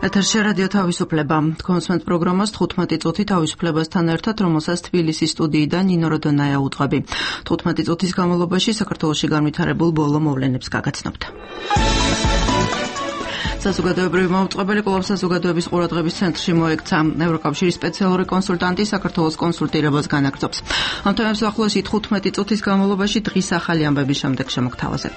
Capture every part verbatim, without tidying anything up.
ეთერში რადიო თავისუფლება. კონსმენტ პროგრამას თხუთმეტი წუთი თავისუფლებასთან ერთად, რომელსაც თბილისის სტუდიიდან ნინო როდონაია უძღვები. თხუთმეტი წუთის განმავლობაში საქართველოში განვითარებულ ბოლო მოვლენებს გაგაცნობთ. საზოგადოებრივი მაუწყებელი კვლავ საზოგადოების ყურადღების ცენტრში მოექცა. ევროკავშირის სპეციალური კონსულტანტი საქართველოს კონსულტირებას განაგრძობს. ამ თემებს ახლოს თხუთმეტი წუთის განმავლობაში დღის ახალი ამბების შემდეგ შემოგთავაზებთ.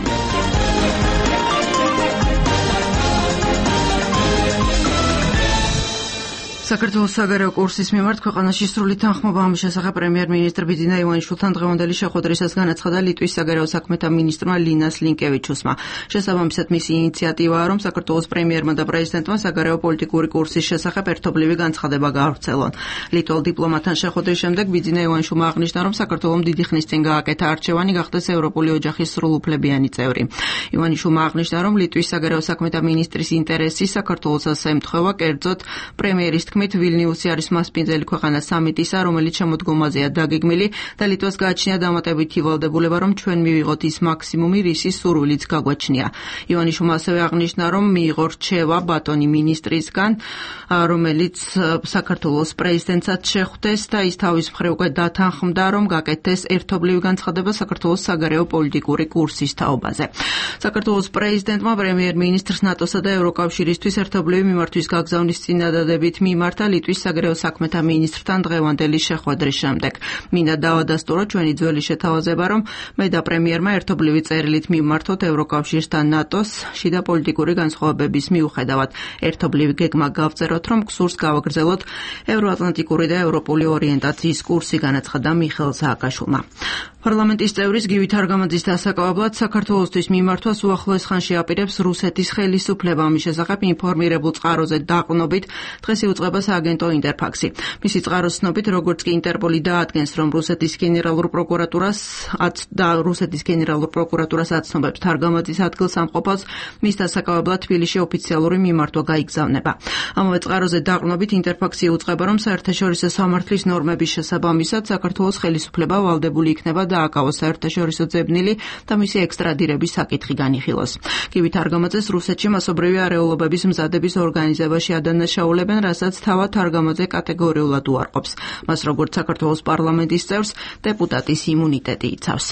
საქართველოს საგარეო კურსის მიმართ ქვეყანაში სრული თანხმობა ამის შესახებ პრემიერ-მინისტრ ბიძინა ივანიშვილთან დღევანდელი შეხვედრისას განაცხადა ლიტვის საგარეო საქმეთა მინისტრმა ლინას ლინკევიჩუსმა. შესაბამისად მისი ინიციატივაა, რომ საქართველოს პრემიერმა და პრეზიდენტმა საგარეო პოლიტიკური კურსის შესახებ ერთობლივი განცხადება გაავრცელონ. ლიტვალ დიპლომატთან შეხვედრის შემდეგ ბიძინა ივანიშვილმა აღნიშნა, რომ საქართველოს დიდი ხნის წინ გააკეთა არჩევანი გახდეს ევროპული ოჯახის სრულუფლებიანი წევრი. ივანიშვილმა აღნიშნა, რომ ლიტვის საგარეო საქმეთა მინისტრის ინტერესი საქართველოსაც ემთხვევა, კერძოდ პრემიერის ვილნიუსი არის მასპინძელი ქვეყანა სამიტისა, რომელიც შემოდგომაზეა დაგეგმილი და ლიტვას გააჩნია დამატებითი ვალდებულება, რომ ჩვენ მივიღოთ ის მაქსიმუმი, რის სურვილიც გაგვაჩნია. ივანიშვილმა ასევე აღნიშნა, რომ მიიღო რჩევა ბატონი მინისტრისგან, რომელიც საქართველოს პრეზიდენტსაც შეხვდეს და ის თავის მხრივ უკვე დათანხმდა, რომ გაკეთდეს ერთობლივი განცხადება საქართველოს საგარეო პოლიტიკური კურსის თაობაზე. საქართველოს პრეზიდენტმა პრემიერ-მინისტრს ნატოსა და ევროკავშირისთვის ერთობლივი მიმართვის გაგზავნის წინადადებით მიმართა ლიტვის საგარეო საქმეთა მინისტრთან დღევანდელი შეხვედრის შემდეგ. მინდა დავადასტუროთ ჩვენი ძველი შეთავაზება, რომ მე და პრემიერმა ერთობლივი წერილით მივმართოთ ევროკავშირს და ნატოს შიდა პოლიტიკური განსხვავებების მიუხედავად. ერთობლივი გეგმა გავწეროთ, რომ გსურს გავაგრძელოთ ევროატლანტიკური და ევროპული ორიენტაციის კურსი, განაცხადა მიხეილ სააკაშვილმა. პარლამენტის წევრის გივი თარგამაძის დასაკავებლად საქართველოსთვის მიმართვას უახლოეს ხანში აპირებს რუსეთის ხელისუფლება. ამის შესახებ ინფორმირებულ წყაროზე დაყრდნობით დღეს იუწყება სააგენტო ინტერფაქსი. მისი წყაროს ცნობით, როგორც კი ინტერპოლი დაადგენს, რომ რუსეთის გენერალურ პროკურატურას და რუსეთის გენერალურ პროკურატურას აცნობებს თარგამაძის ადგილსამყოფელს, მის დასაკავებლად თბილისში ოფიციალური მიმართვა გაიგზავნება. ამავე წყაროზე დაყრდნობით ინტერფაქსი იუწყება, რომ საერთაშორისო სამართლის ნორმების შესაბამისად საქართველოს ხელისუფლება ვალდებული იქნება დააკავოს საერთაშორისო ძებნილი და მისი ექსტრადირების საკითხი განიხილოს. გივი თარგამაძეს რუსეთში მასობრივი არეულობების მზადების ორგანიზებაში ადანაშაულებენ, რასაც თავად თარგამაძე კატეგორიულად უარყოფს. მას როგორც საქართველოს პარლამენტის წევრს დეპუტატის იმუნიტეტი იცავს.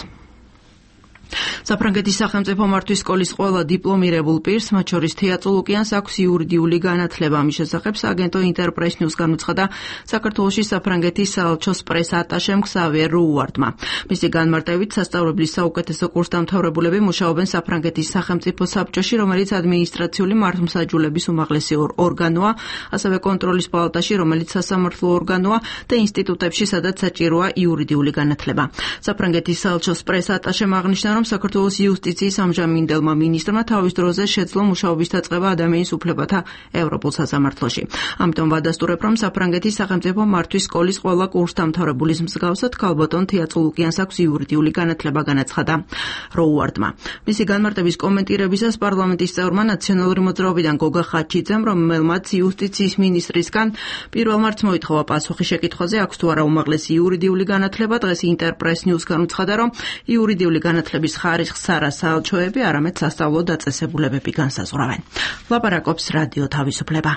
საფრანგეთის სახელმწიფო მართვის სკოლის ყველა დიპლომირებულ პირს, მათ შორის თეა წულუკიანს, აქვს იურიდიული განათლება. ამის შესახებ სააგენტო ინტერპრეს ნიუს განუცხადა საქართველოში საფრანგეთის საელჩოს პრეს-ატაშემ ქსავიერ რუუარდმა. მისი განმარტებით, სასწავლებლის საუკეთესო კურსდამთავრებულები მუშაობენ საფრანგეთის სახელმწიფო საბჭოში, რომელიც ადმინისტრაციული მართლმსაჯულების უმაღლესი ორგანოა, ასევე კონტროლის პალატაში, რომელიც სასამართლო ორგანოა და ინსტიტუტებში, სადაც საჭიროა იურიდიული განათლება. საფრანგეთის საელჩოს პრეს-ატაშემ აღნიშნა, რომ საქართველოს იუსტიციის ამჟამინდელმა მინისტრმა თავის დროზე შეძლო მუშაობის დაწყება ადამიანის უფლებათა ევროპულ სასამართლოში. ამიტომ ვადასტურებ, რომ საფრანგეთის სახელმწიფო მართვის სკოლის ყველა კურსდამთავრებულის მსგავსად ქალბატონ თეა წულუკიანს აქვს იურიდიული განათლება, განაცხადა როუარდმა. მისი განმარტების კომენტირებისას პარლამენტის წევრმა ნაციონალური მოძრაობიდან გოგა ხაჩიძემ, რომელმაც იუსტიციის მინისტრისგან პირველ მარტს მოითხოვა პასუხი შეკითხვაზე, აქვს თუ არა უმაღლესი იურიდიული განათლება, დღეს ინტერპრეს ნიუს განუცხადა, რომ იურიდიული განათლების ხარისხს არა საელჩოები, არამედ სასწავლო დაწესებულებები განსაზღვრავენ. ლაპარაკობს რადიო თავისუფლება.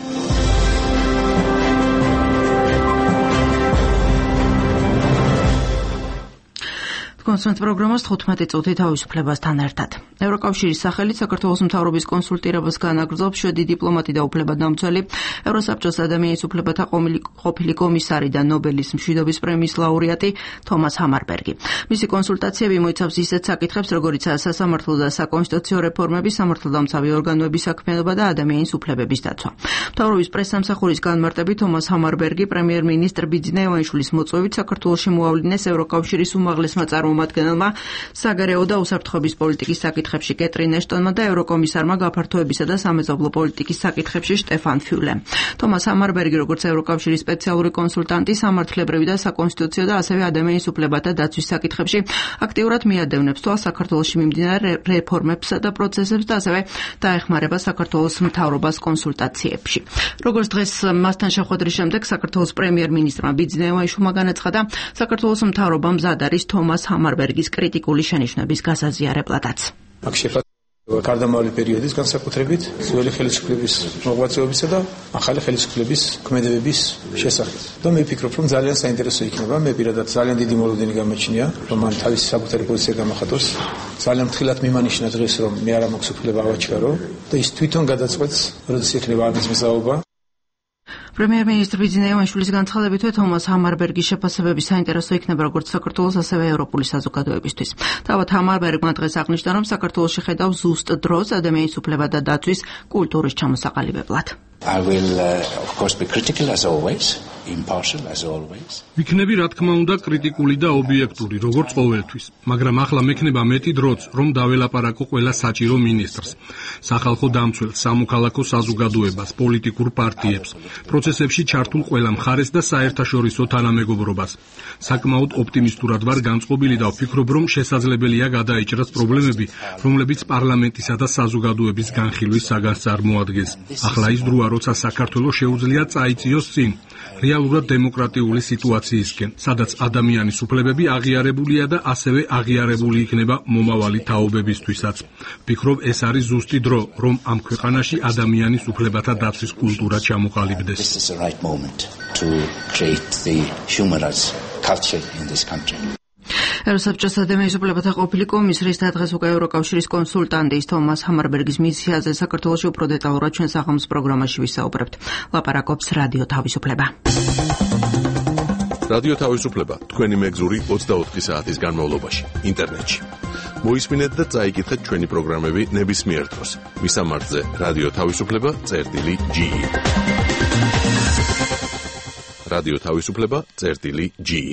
კონსმენტ პროგრამას თხუთმეტი წუთი თავისუფლებასთან ერთად. ევროკავშირის სახელით საქართველოს მთავრობის კონსულტირებას განაგრძობს შვედი დიპლომატი და უფლებადამცველი, ევროსაბჭოს ადამიანის უფლებათა ყოფილი კომისარი და ნობელის მშვიდობის პრემიის ლაურეატი თომას ჰამარბერგი. მისი კონსულტაციები მოიცავს ისეთ საკითხებს, როგორიცაა სასამართლო და საკონსტიტუციო რეფორმები, სამართალდამცავი ორგანოების საქმიანობა და ადამიანის უფლებების დაცვა. მთავრობის პრესსამსახურის განმარტებით, თომას ჰამარბერგი პრემიერ-მინისტრ ბიძინა ივანიშვილის მოწვევით საქართველოში მოავლინეს ევროკავშირის უმაღლესმა წარმომადგენელმა საგარეო და უსაფრთხოების პოლიტიკის საკითხებში კეტრინ ეშტონმა და ევროკომისარმა გაფართოებისა და სამეზობლო პოლიტიკის საკითხებში შტეფან ფიულემ. თომას ჰამარბერგი, როგორც ევროკავშირის სპეციალური კონსულტანტი სამართლებრივი და საკონსტიტუციო და ასევე ადამიანის უფლებათა დაცვის საკითხებში აქტიურად მიადევნებს თვალს საქართველოში მიმდინარე რეფორმებსა და პროცესებს და ასევე დაეხმარება საქართველოს მთავრობას კონსულტაციებში. როგორც დღეს მასთან შეხვედრის შემდეგ საქართველოს პრემიერ-მინისტრმა ბიძინა ივანიშვილმა განაცხადა, საქართველოს მთავრობა მზად არის თომას ჰამარბერგის კრიტიკული შენიშვნების გასაზიარებლადაც. გარდამავალი პერიოდის განსაკუთრებით ძველი ხელისუფლების მოღვაწეობისა და ახალი ხელისუფლების ქმედებების შესახებ. და მე ვფიქრობ, რომ ძალიან საინტერესო იქნება, მე პირადად ძალიან დიდი მოლოდინი გამაჩნია, რომ მან თავისი საკუთარი პოზიცია გამახატოს. ძალიან ფრთხილად მიმანიშნა დღეს, რომ მე არ მაქვს უფლება ავაჩქარო და ის თვითონ გადაწყვეტს, როდის იქნება ამის მისაუბრება. პრემიერ-მინისტრი ბიძინა ივანიშვილის განცხადებითვე თომას ჰამარბერგის შეფასებები საინტერესო იქნება როგორც საქართველოს, ასევე ევროპული საზოგადოებისთვის. თავად ჰამარბერგმა დღეს აღნიშნა, რომ საქართველოს შეხედავს ზუსტ დროს ადამიანის უფლება და დაცვის კულტურის ჩამოსაყალიბებლად. I will uh, of course be critical as always, impartial as always. ვიქნები რა თქმა უნდა კრიტიკული და ობიექტური, როგორც ყოველთვის, მაგრამ ახლა მექნება მეტი დროც, რომ დაველაპარაკო ყველა საჭირო მინისტრს, სახალხო დამცველს, სამოქალაქო საზოგადოებას, პოლიტიკურ პარტიებს, პროცესებში ჩართულ ყველა მხარეს და საერთაშორისო თანამეგობრობას. საკმაოდ ოპტიმისტურად ვარ განწყობილი და ვფიქრობ, რომ შესაძლებელია გადაიჭრას პრობლემები, რომლებიც პარლამენტისა და საზოგადოების განხილვის საგანს წარმოადგენს. ახლა ის დროა, როცა საქართველოს შეუძლია წაიწიოს წინ რეალურად დემოკრატიული სიტუაციისკენ, სადაც ადამიანის უფლებები აღიარებულია და ასევე აღიარებული იქნება მომავალი თაობებისთვისაც. ვფიქრობ, ეს არის ზუსტი დრო, რომ ამ ქვეყანაში ადამიანის უფლებათა დაცვის კულტურა ჩამოყალიბდეს. This is the right moment to create the humorous culture in this country. ევროსაბჭოს ადამიანის უფლებათა ყოფილი კომისრის და დღეს უკვე ევროკავშირის კონსულტანტის თომას ჰამარბერგის მისიაზე საქართველოში უფრო დეტალურად ჩვენ საღამოს პროგრამაში ვისაუბრებთ. ლაპარაკობს რადიო თავისუფლება. რადიო თავისუფლება თქვენი მეგზური ოცდაოთხი საათის განმავლობაში ინტერნეტში. მოისმინეთ და წაიკითხეთ ჩვენი პროგრამები ნებისმიერ დროს. მისამართზე რადიო თავისუფლება წერტილი ჯი. რადიო თავისუფლება წერტილი ჯი.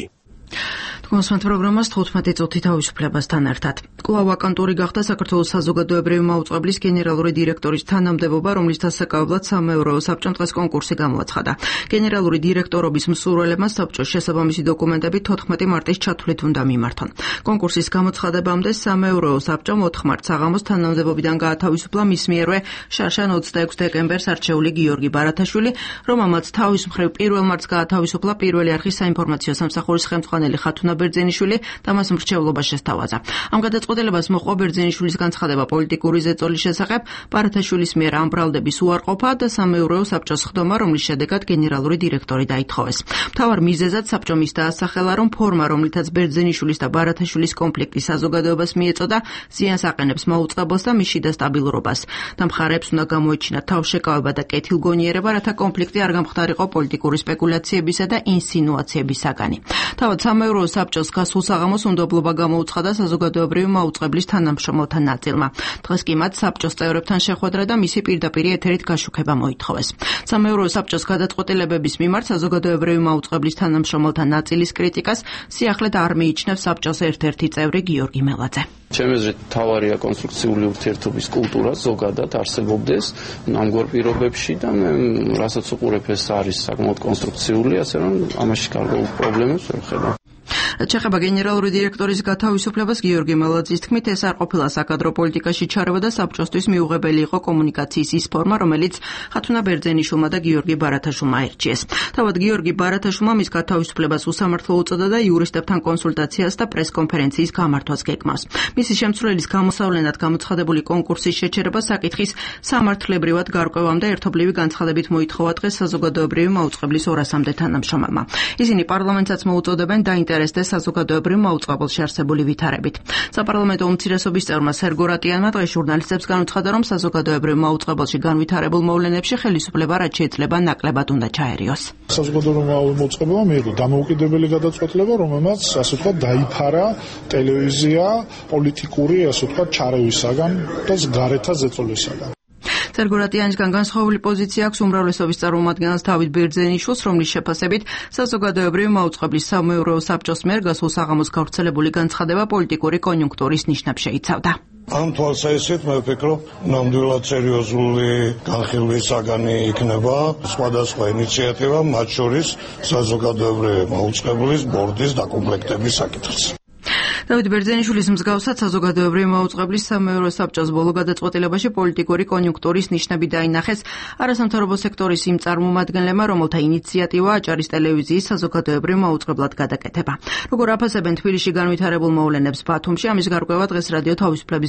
მოსმენთ პროგრამას თხუთმეტი წუთი თავისუფლებასთან ერთად. კვლავ ვაკანტური გახდა საქართველოს საზოგადოებრივი მაუწყებლის გენერალური დირექტორის თანამდებობა, რომლის დასაკავებლად სამეურვეო საბჭომ დღეს კონკურსი გამოაცხადა. გენერალური დირექტორობის მსურველებმა საბჭოს შესაბამისი დოკუმენტები თოთხმეტი მარტის ჩათვლით უნდა მიმართონ. კონკურსის გამოცხადებამდე სამეურვეო საბჭომ ოთხ მარტს საღამოს თანამდებობიდან გაათავისუფლა მის მიერვე შარშან ოცდაექვსი დეკემბერს არჩეული გიორგი ბარათაშვილი, რომელმაც თავის მხრივ პირველ მარტს გაათავისუფლა პირველი არხის საინფორმაციო სამსახურის ხელმძღვანელი ხათუნა ბერძენიშვილი და მას მრჩევლობა შესთავაზა. ამ გადაწყვეტილებას მოჰყვა ბერძენიშვილის განცხადება პოლიტიკური ზეწოლის შესახებ, ბარათაშვილის მიერ ამ ბრალდების უარყოფა და სამეურვეო საბჭოს ხდომა, რომლის შედეგად გენერალური დირექტორი დაითხოვეს. მთავარ მიზეზად საბჭომ ის დაასახელა, რომ ფორმა, რომლითაც ბერძენიშვილის და ბარათაშვილის კონფლიქტი საზოგადოებას მიეწოდა, ზიანს აყენებს მაუწყებელს და მის შიდა სტაბილურობას. და მხარეებს უნდა გამოეჩინათ თავშეკავება და კეთილგონიერება, რათა კონფლიქტი არ გამხდარიყო პოლიტიკური სპეკულაციებისა და ინსინუაციების საგანი. თავად სამეურვეო საბჭოს გასულ საღამოს უნდობლობა გამოუცხადა საზოგადოებრივი მაუწყებლის თანამშრომელთა ნაწილმა. დღეს კი მათ საბჭოს წევრებთან შეხვედრა და მისი პირდაპირი ეთერით გაშუქება მოითხოვეს. სამეურვეო საბჭოს გადაწყვეტილებების მიმართ საზოგადოებრივი მაუწყებლის თანამშრომელთა ნაწილის კრიტიკას სიახლედ არ მიიჩნევს საბჭოს ერთ-ერთი წევრი გიორგი მელაძე. ჩემი აზრით თავარია კონსტრუქციული ურთიერთობის კულტურა ზოგადად არსებობდეს ამგვარ პირობებში და მე რასაც უყურებ ეს არის საკმაოდ კონსტრუქციული, ასე რომ ამაში გარკვეულ პრობლემებს ვერ ხედავ. ჩეხება გენერალური დირექტორის გათავისუფლებას გიორგი მელაძის თქმით, ეს არ ყოფილა საკადრო პოლიტიკაში ჩარევა და საბჭოსთვის მიუღებელი იყო კომუნიკაციის ის ფორმა, რომელიც ხათუნა ბერძენიშვილმა და გიორგი ბარათაშვილმა აირჩიეს. თავად გიორგი ბარათაშვილმა მის გათავისუფლებას უსამართლო უწოდა და იურისტებთან კონსულტაციას და პრესკონფერენციის გამართვას გეგმავს. მისი შემცვლელის გამოსავლენად გამოცხადებული კონკურსის შეჩერება საკითხის სამართლებრივად გარკვევამდე ერთობლივი განცხადებით მოითხოვა დღეს საზოგადოებრივი მაუწყებლის ორასამდე თანამშრომელმა. ისინი პარლამენტსაც მოუწოდებენ დაინტერესდეს საზოგადოებრივ მაუწყებელში არსებული ვითარებით. საპარლამენტო უმცირესობის წევრმა სერგო რატიანმა დღეს ჟურნალისტებს განუცხადა, რომ საზოგადოებრივ მაუწყებელში განვითარებულ მოვლენებში ხელისუფლება რაც შეიძლება ნაკლებად უნდა ჩაერიოს. საზოგადოებრივ მაუწყებელმა მიიღო დამოუკიდებელი გადაწყვეტილება, რომელმაც ასე ვთქვათ დაიფარა ტელევიზია პოლიტიკური ასე ვთქვათ ჩარევისაგან და გარეთა ზეწოლისაგან. სერგო რატიანისგან განსხვავებული პოზიცია აქვს უმრავლესობის წარმომადგენელს დავით ბერძენიშვილს, რომლის შეფასებით საზოგადოებრივი მაუწყებლის სამეურვეო საბჭოს მიერ გასულ საღამოს გავრცელებული განცხადება პოლიტიკური კონიუნქტურის ნიშნებს შეიცავდა. ამ თვალსაზრისით მე ვფიქრობ, ნამდვილად სერიოზული განხილვის საგანი იქნება სხვადასხვა ინიციატივა, მათ შორის საზოგადოებრივი მაუწყებლის ბორდის დაკომპლექტების საკითხიც. დავით ბერძენიშვილის მსგავსად საზოგადოებრივი მაუწყებლის სამეურვეო საბჭოს ბოლო გადაწყვეტილებაში პოლიტიკური კონიუნქტურის ნიშნები დაინახეს არასამთავრობო სექტორის იმ წარმომადგენლებმა, რომელთა ინიციატივა აჭარის ტელევიზიის საზოგადოებრივ მაუწყებლად გადაკეთება. როგორ აფასებენ თბილისში განვითარებულ მოვლენებს ბათუმში, ამის გარკვევა დღეს რადიო თავისუფლების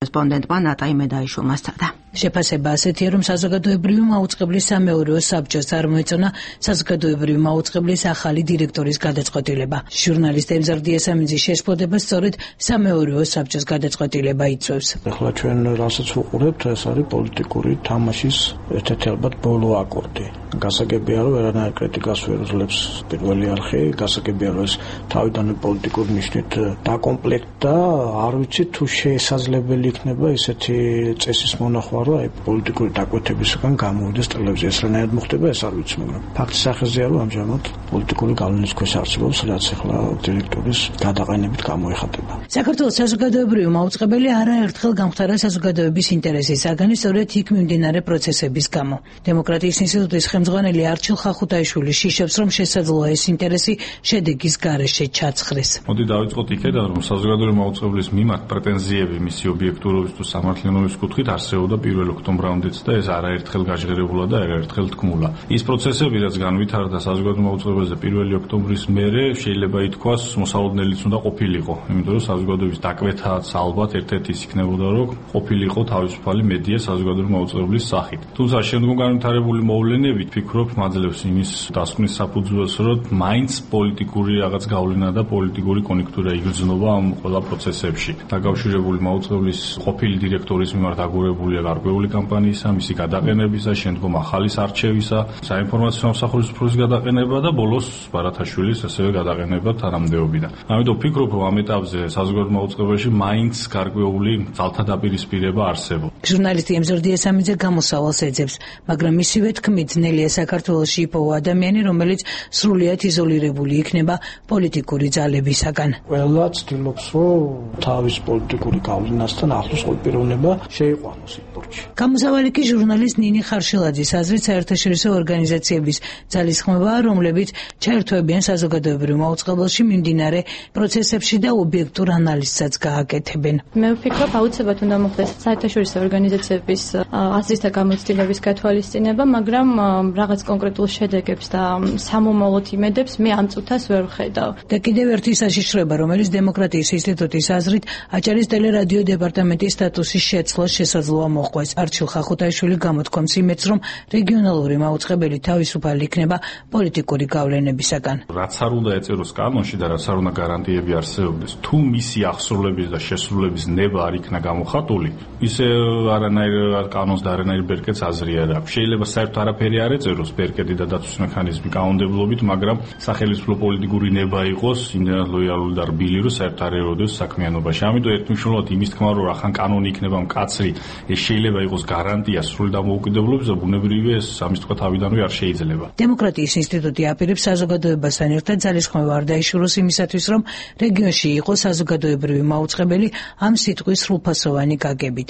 კორესპონდენტმა ნატაი მედაიშვილმა სცადა. შეფასება ასეთია, რომ საზოგადოებრივი მაუწყებლის სამეურვეო საბჭოს წარმოეწონა საზოგადოებრივი მაუწყებლის ახალი დირექტორის გადაწყვეტილება. ჟურნალისტ ემზარ დიასამიძის შეშფოთება სწორედ სამეურვეო საბჭოს გადაწყვეტილება იწვევს. ახლა ჩვენ რასაც ვუყურებთ, ეს არის პოლიტიკური თამაშის ერთ-ერთი ალბათ ბოლო აკორდი. გასაგებია, რომ ვერანაირ კრიტიკას ვერ უძლებს პირველი არხი, გასაგებია, რომ ეს თავიდანვე პოლიტიკური ნიშნით დაკომპლექტდა, არ ვიცი თუ შესაძლებელი იქნება ესეთი წესის მონახვა, რომ აი პოლიტიკური დაკვეთებისგან გამოვიდეს ტელევიზიას. რანაირად მოხდება ეს არ ვიცი, მაგრამ ფაქტის სახეზეა, რომ ამჟამად პოლიტიკური გავლენის ქვეშ არსებობს, რაც ახლა დირექტორის გადაყენებით გამოიხატება. საქართველოს საზოგადოებრივი მაუწყებელი არაერთხელ გამختარა საზოგადოების ინტერესის საგანი სწორედ იქ მიმდინარე პროცესების გამო. დემოკრატიის ინსტიტუტის ხელმძღვანელი არჩილ ხახუთაიშვილი შიშობს, რომ შესაძლოა ეს ინტერესი შედეგის გარეშე ჩაცხრეს. მოდი დავიწყოთ იქედან, რომ საზოგადოებრივი მაუწყებლის მიმართ პრეტენზიები მისი ობიექტურობის თუ სამართლიანობის კუთხით არსებობდა პირველ ოქტომბრამდეც და ეს არაერთხელ გაჟღერებულა და არაერთხელ თქმულა. ის პროცესები, რაც განვითარდა საზოგადოებრივ მაუწყებელზე პირველი ოქტომბრის მერე, შეიძლება ითქვას, მოსალოდნელიც უნდა ყოფილიყო, იმიტომ რომ საზოგადოების დაკვეთაც ალბათ ერთ-ერთი ის იქნებოდა, რომ ყოფილიყო თავისუფალი მედია საზოგადოებრივი მაუწყებლის სახით. თუმცა შემდგომ განვითარებული მოვლენებით ფიქრობ, მაძლევს იმის დასკვნის საფუძველს, რომ მაინც პოლიტიკური რაღაც გავლენა და პოლიტიკური კონექტურა იგრძნობა ამ ყველა პროცესებში. დაკავშირებული მაუწყებლის ყოფილი დირექტორის მიმართ აგურებულია გარკვეული კამპანიისა, მისი გადაყენებისა, შემდგომ ახალის არჩევისა, საინფორმაციო სამსახურის უფროსის გადაყენება და ბოლოს ბარათაშვილის ასევე გადაყენება თანამდებობიდან. ამიტომ ვფიქრობ, რომ ამ ეტაპზე საზოგადოებრივ მაუწყებელში მაინც გარკვეული ძალთა დაპირისპირება არსებობს. ჟურნალისტი ემზარ დიასამიძე გამოსავალს ეძებს, მაგრამ მისივე თქმით, ძნელია საქართველოში იპოვა ადამიანი, რომელიც სრულიად იზოლირებული იქნება პოლიტიკური ძალებისაგან. ყველა ცდილობს, რომ თავის პოლიტიკური გავლენასთან ახლოს ყოფილიყო შეიყვანოს იპორტში. გამოსავალი კი ჟურნალისტ ნინი ხარშილაძის აზრით საერთაშორისო ორგანიზაციების ძალისხმევაა, რომლებიც ჩაერთვებიან საზოგადოებრივ მაუწყებელში მიმდინარე პროცესებში და ობიექტურ ანალიზსაც გააკეთებენ. მე ვფიქრობ, აუცილებლად უნდა მოხდეს საერთაშორისო ორგანიზაციების აზრის და გამოცდილების გათვალისწინება, მაგრამ რაღაც კონკრეტულ შედეგებს და სამომავლოდ იმედებს მე ამ წუთას ვერ ვხედავ. და კიდევ ერთი საშიშროება, რომელიც დემოკრატიის ინსტიტუტის აზრით აჭარის ტელერადიო დეპარტამენტის სტატუსის შეცვლას შესაძლოა მოჰყვეს. არჩილ ხახუთაიშვილი გამოთქვამს იმედს, რომ რეგიონალური მაუწყებელი თავისუფალი იქნება პოლიტიკური გავლენებისაგან. რაც არ უნდა ეწეროს კანონში და რაც არ უნდა გარანტიები არსებობდეს, თუ მისი აღსრულების და შესრულების ნება არ იქნა გამოხატული, ისე არანაირ კანონს და არანაირ ბერკეტს აზრი არ აქვს. შეიძლება საერთოდ არაფერი არ ეწეროს ბერკეტი და დაცვის მექანიზმი კანონმდებლობით, მაგრამ სახელმწიფო პოლიტიკური ნება იყოს იმდენად ლოიალური და რბილი, რომ საერთოდ არ ეროდეს საქმიანობაში. ამიტომ ერთმნიშვნელოვნად იმის თქმა, რომ ახან კანონი იქნება მკაცრი, ეს შეიძლება იყოს გარანტია სრული დამოუკიდებლობის და ბუნებრივია ეს ამის თქვა თავიდანვე არ შეიძლება. დემოკრატიის ინსტიტუტი აპირებს საზოგადოებასთან ერთად ძალისხმევა არ დაიშუროს იმისათვის, რომ რეგიონში იყოს საზოგადოებრივი მაუწყებელი ამ სიტყვის სრულფასოვანი გაგებით.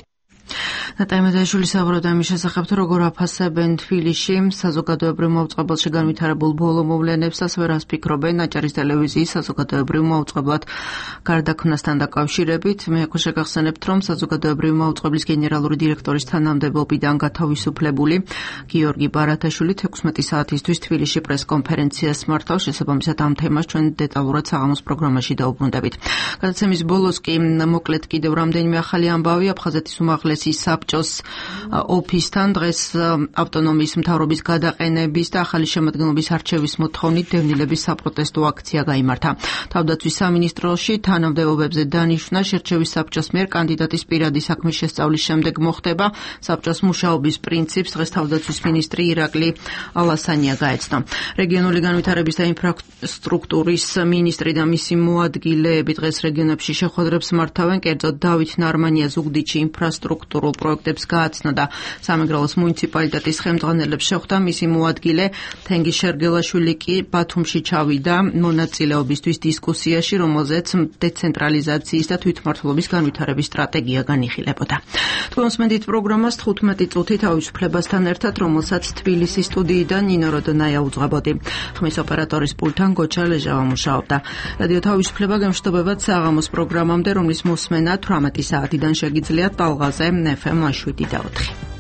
ნატაი მედაიშვილი საუბრობდა იმის შესახებ, თუ როგორ აფასებენ თბილისში საზოგადოებრივ მაუწყებელში განვითარებულ ბოლო მოვლენებს, ასევე რას ფიქრობენ აჭარის ტელევიზიის საზოგადოებრივ მაუწყებლად გარდაქმნასთან დაკავშირებით. მე უკვე შეგახსენებთ, რომ საზოგადოებრივ მაუწყებლის გენერალური დირექტორის თანამდებობიდან გათავისუფლებული გიორგი ბარათაშვილი თექვსმეტი საათისთვის თბილისში პრესკონფერენციას მართავს. შესაბამისად ამ თემას ჩვენ დეტალურად საღამოს პროგრამაში დაუბრუნდებით. გადაცემის ბოლოს კი მოკლედ კიდევ რამდენიმე ახალი ამბავი აფხაზეთის უმაღლესი საბჭოს ოფისთან დღეს ავტონომიის მთავრობის გადაყენების და ახალი შემადგენლობის არჩევის მოთხოვნით დევნილების საპროტესტო აქცია გაიმართა. თავდაცვის სამინისტროში თანამდებობებზე დანიშვნა შერჩევის საბჭოს მიერ კანდიდატის პირადი საქმის შესწავლის შემდეგ მოხდება. საბჭოს მუშაობის პრინციპს დღეს თავდაცვის მინისტრი ირაკლი ალასანია გაეცნო. რეგიონული განვითარების და ინფრასტრუქტურის მინისტრი და მისი მოადგილეები დღეს რეგიონებში შეხვედრებს მართავენ. კერძოდ დავით ნარმანია ზუგდიდში ინფრასტრუქტურულ პროექტებს გააცნო და სამეგრელოს მუნიციპალიტეტის ხელმძღვანელებს შეხვდა. მისი მოადგილე თენგიზ შერგელაშვილი კი ბათუმში ჩავიდა მონაწილეობისთვის დისკუსიაში, რომელზეც დეცენტრალიზაციის და თვითმმართველობის განვითარების სტრატეგია განიხილებოდა. თქვენ უსმენთ პროგრამას თხუთმეტი წუთი თავისუფლებასთან ერთად, რომელსაც თბილისის სტუდიიდან ნინო როდონაია უძღვებოდი. ხმის ოპერატორის პულტთან გოჩა ლეჟავა მუშაობდა. რადიო თავისუფლება გამშვიდობებად საღამოს პროგრამამდე, რომლის მოსმენა თვრამეტი საათიდან შეგიძლიათ ტალღაზე ეფ ემ შვიდი და ოთხი.